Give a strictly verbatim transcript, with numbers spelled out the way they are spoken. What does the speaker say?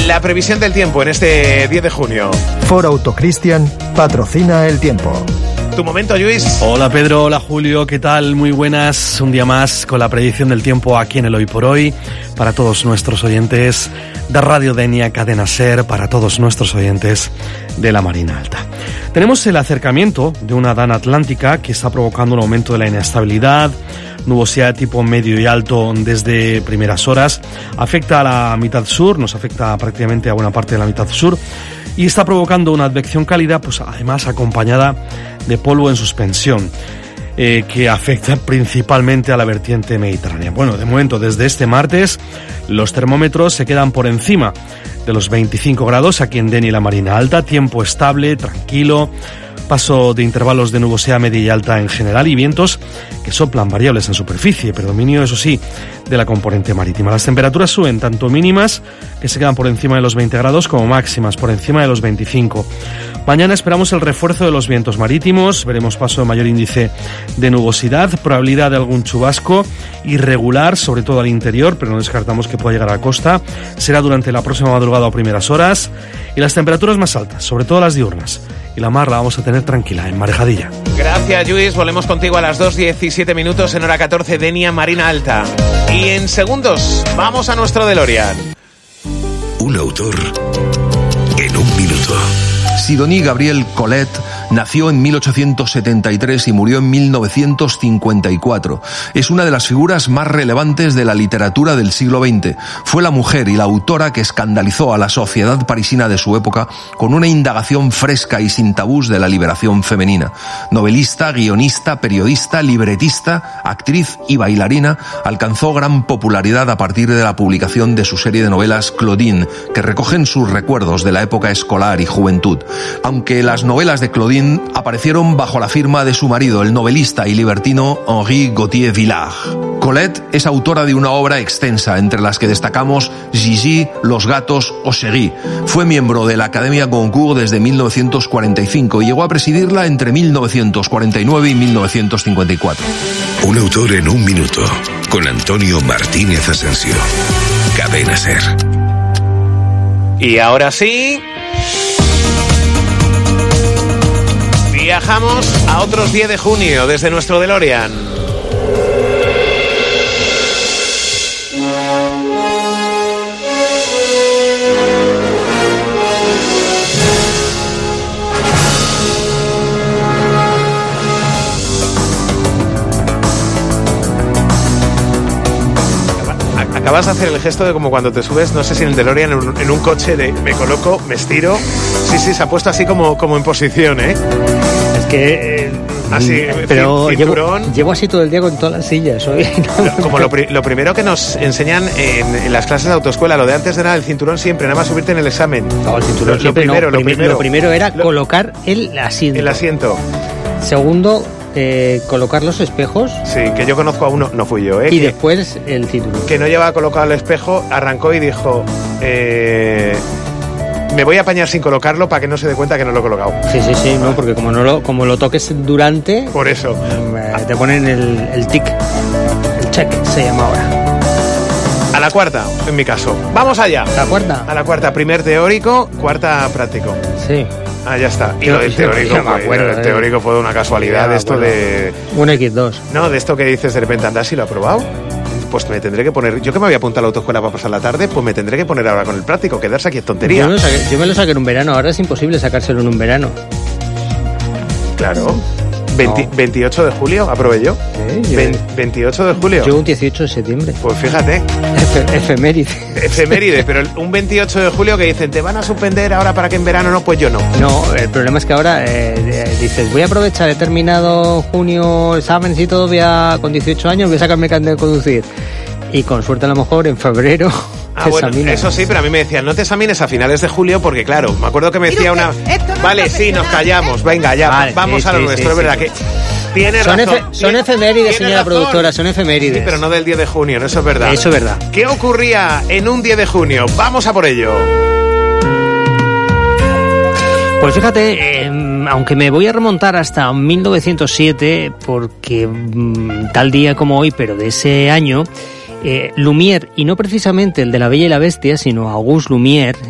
la previsión del tiempo en este diez de junio. Ford Auto Christian patrocina el tiempo. Tu momento, Luis. Hola Pedro, hola Julio, ¿qué tal? Muy buenas, un día más con la predicción del tiempo aquí en el Hoy por Hoy, para todos nuestros oyentes de Radio Denia, Cadena Ser, para todos nuestros oyentes de la Marina Alta. Tenemos el acercamiento de una dana atlántica que está provocando un aumento de la inestabilidad, nubosidad de tipo medio y alto desde primeras horas, afecta a la mitad sur, nos afecta prácticamente a buena parte de la mitad sur, y está provocando una advección cálida, pues además acompañada de polvo en suspensión, eh, que afecta principalmente a la vertiente mediterránea. Bueno, de momento, desde este martes, los termómetros se quedan por encima de los veinticinco grados aquí en Denia y la Marina Alta, tiempo estable, tranquilo, paso de intervalos de nubosidad media y alta en general y vientos que soplan variables en superficie, predominio, eso sí, de la componente marítima. Las temperaturas suben tanto mínimas, que se quedan por encima de los veinte grados, como máximas por encima de los veinticinco. Mañana esperamos el refuerzo de los vientos marítimos, veremos paso de mayor índice de nubosidad, probabilidad de algún chubasco irregular, sobre todo al interior, pero no descartamos que pueda llegar a la costa. Será durante la próxima madrugada o primeras horas, y las temperaturas más altas, sobre todo las diurnas. Y la mar la vamos a tener tranquila, en marejadilla. Gracias, Luis. Volvemos contigo a las dos diecisiete minutos en hora catorce, Denia, Marina Alta. Y en segundos, vamos a nuestro DeLorean. Un autor en un minuto. Sidonie Gabrielle Colette nació en mil ochocientos setenta y tres y murió en mil novecientos cincuenta y cuatro. Es una de las figuras más relevantes de la literatura del siglo veinte. Fue la mujer y la autora que escandalizó a la sociedad parisina de su época con una indagación fresca y sin tabús de la liberación femenina. Novelista, guionista, periodista, libretista, actriz y bailarina, alcanzó gran popularidad a partir de la publicación de su serie de novelas Claudine, que recogen sus recuerdos de la época escolar y juventud. Aunque las novelas de Claudine aparecieron bajo la firma de su marido, el novelista y libertino Henri Gauthier Villard. Colette es autora de una obra extensa, entre las que destacamos Gigi, Los gatos o Chérie. Fue miembro de la Academia Goncourt desde mil novecientos cuarenta y cinco y llegó a presidirla entre mil novecientos cuarenta y nueve y mil novecientos cincuenta y cuatro. Un autor en un minuto, con Antonio Martínez Asensio. Cadena Ser. Y ahora sí, viajamos a otros diez de junio desde nuestro DeLorean. Acabas de hacer el gesto de como cuando te subes, no sé si en el DeLorean, en un, en un coche de me coloco, me estiro. Sí, sí, se ha puesto así como, como en posición, ¿eh? Es que... Eh, así, pero cinturón. Llevo, llevo así todo el día con todas las sillas hoy. Como lo, pri- lo primero que nos enseñan en, en las clases de autoescuela, lo de antes de nada, el cinturón siempre, nada más subirte en el examen. No, el cinturón lo, siempre lo primero, no. lo, Primer, primero. lo primero era lo, colocar el asiento. El asiento. Segundo, eh, colocar los espejos. Sí, que yo conozco a uno, no fui yo, ¿eh? Y que, después el cinturón. Que no llevaba colocado el espejo, arrancó y dijo... Eh, me voy a apañar sin colocarlo para que no se dé cuenta que no lo he colocado. Sí, sí, sí, no, porque como no lo, como lo toques durante... Por eso. Eh, te ponen el, el tic, el check se llama ahora. A la cuarta, en mi caso. ¡Vamos allá! ¿La cuarta? A la cuarta, primer teórico, cuarta práctico. Sí. Ah, ya está. Y yo, lo del teórico, yo me acuerdo, fue, el teórico fue una casualidad de esto de... Un equis dos. No, de esto que dices de repente, anda, si lo ha probado. Pues me tendré que poner... Yo que me había apuntado a la autoescuela para pasar la tarde, pues me tendré que poner ahora con el práctico, quedarse aquí en tontería. Yo me, lo saqué, yo me lo saqué en un verano, ahora es imposible sacárselo en un verano. Claro. veinte, no. veintiocho de julio, aprobé yo. ¿Eh? yo Ve, veintiocho de julio. Yo un dieciocho de septiembre. Pues fíjate. Efe, efeméride. Efeméride, pero un veintiocho de julio que dicen, ¿te van a suspender ahora para que en verano no? Pues yo no. No, el problema es que ahora eh, dices, voy a aprovechar, he terminado junio exámenes y todo, voy a, con dieciocho años voy a sacarme el carnet de conducir. Y con suerte a lo mejor en febrero... Ah, bueno, eso sí, pero a mí me decían, no te examines a finales de julio porque, claro, me acuerdo que me decía una... No vale, sí, nos callamos, venga, ya, vale, vamos sí, a lo sí, nuestro, sí, es verdad sí. que... Tienes son razón. Efe, son efemérides, señora razón. productora, son efemérides. Sí, pero no del diez de junio, no, eso es verdad. Eso es verdad. ¿Qué ocurría en un diez de junio? Vamos a por ello. Pues fíjate, eh, aunque me voy a remontar hasta mil novecientos siete, porque mmm, tal día como hoy, pero de ese año... Eh, Lumière, y no precisamente el de La Bella y la Bestia, sino Auguste Lumière,